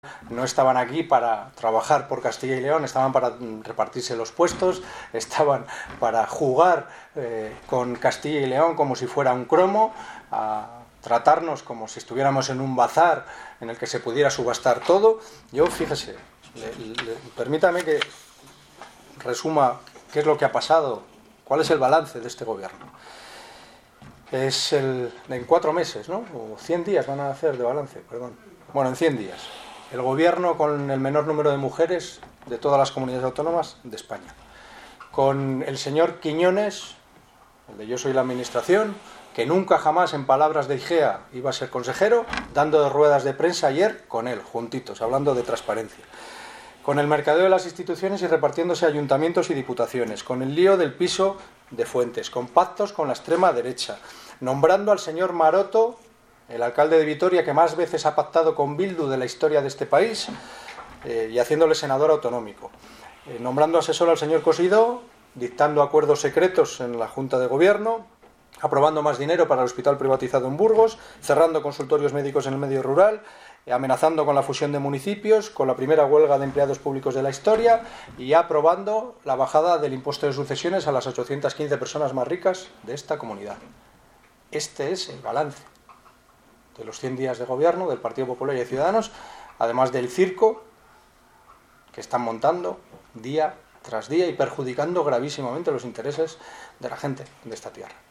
no estaban aquí para trabajar por Castilla y León, estaban para repartirse los puestos, estaban para jugar con Castilla y León como si fuera un cromo, a tratarnos como si estuviéramos en un bazar en el que se pudiera subastar todo. Yo, fíjese, permítame que resuma qué es lo que ha pasado, cuál es el balance de este gobierno. Es en 4 meses, ¿no? O 100 días van a hacer de balance, perdón. Bueno, en 100 días. El gobierno con el menor número de mujeres de todas las comunidades autónomas de España. Con el señor Quiñones, el de Yo soy la administración, que nunca jamás en palabras de Igea iba a ser consejero, dando ruedas de prensa ayer con él, juntitos, hablando de transparencia. Con el mercadeo de las instituciones y repartiéndose ayuntamientos y diputaciones, con el lío del piso de Fuentes, con pactos con la extrema derecha, nombrando al señor Maroto, el alcalde de Vitoria, que más veces ha pactado con Bildu de la historia de este país, y haciéndole senador autonómico, nombrando asesor al señor Cosidó, dictando acuerdos secretos en la Junta de Gobierno, aprobando más dinero para el hospital privatizado en Burgos, cerrando consultorios médicos en el medio rural, amenazando con la fusión de municipios, con la primera huelga de empleados públicos de la historia y aprobando la bajada del impuesto de sucesiones a las 815 personas más ricas de esta comunidad. Este es el balance de los 100 días de gobierno del Partido Popular y de Ciudadanos, además del circo que están montando día tras día y perjudicando gravísimamente los intereses de la gente de esta tierra.